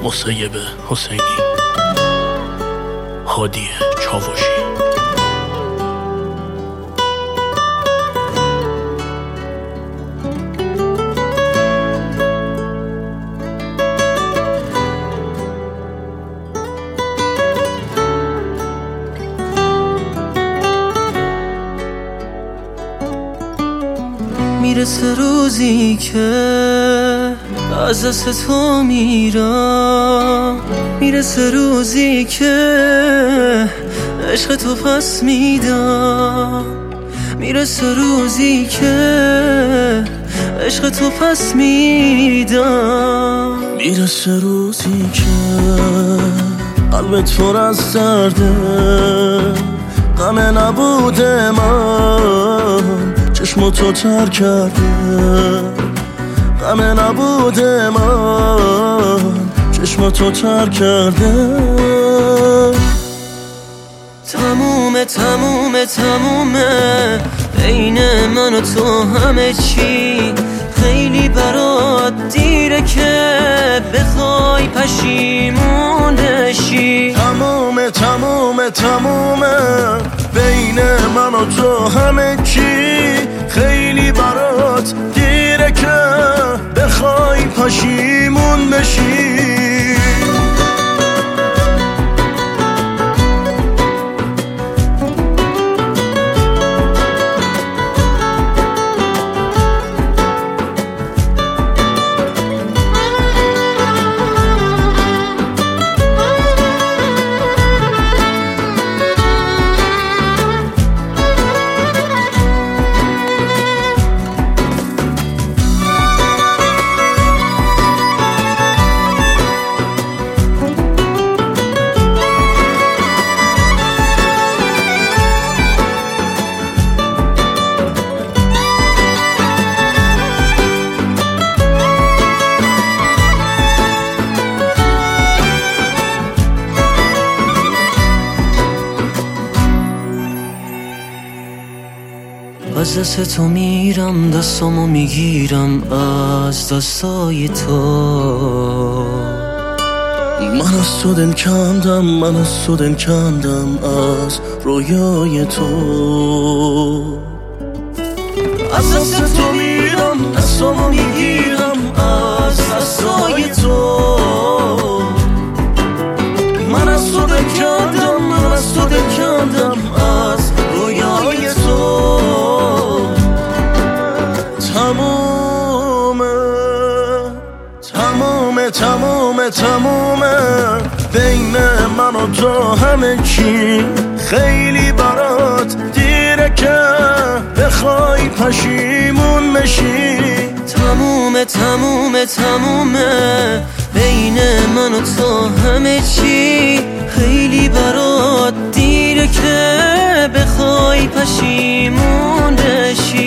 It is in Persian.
مصیب حسینی، هادی چاوشی. میرسه روزی که از دست تو میرم، میرسه روزی که عشق تو پس میدم، میرسه روزی که عشق تو پس میدم، میرسه روزی که قلبت پر از درده، غم نبود من چشماتو تر کرده، غم نبود من چشماتو تر کرده. تمومه تمومه تمومه بین من و تو همه چی، خیلی برات دیره که بخوای پشیمون بشی. تمومه تمومه تمومه بین من و تو همه چی، خیلی برات دیره که بخوای پشیمون بشی. از دست تو میرم، دستامو میگیرم از دستای تو. من از تو دل کندم، من از تو دل کندم از رویای تو. از دست تو میرم، دستامو میگیرم از دستای تو. من از تو دل کندم، من از تو دل کندم از رویای تو. تمومه تمومه بین من و تو همه چی، خیلی برات دیره که بخوای پشیمون بشی. تمومه تمومه تمومه بین من و تو همه چی، خیلی برات دیره که بخوای پشیمون بشی.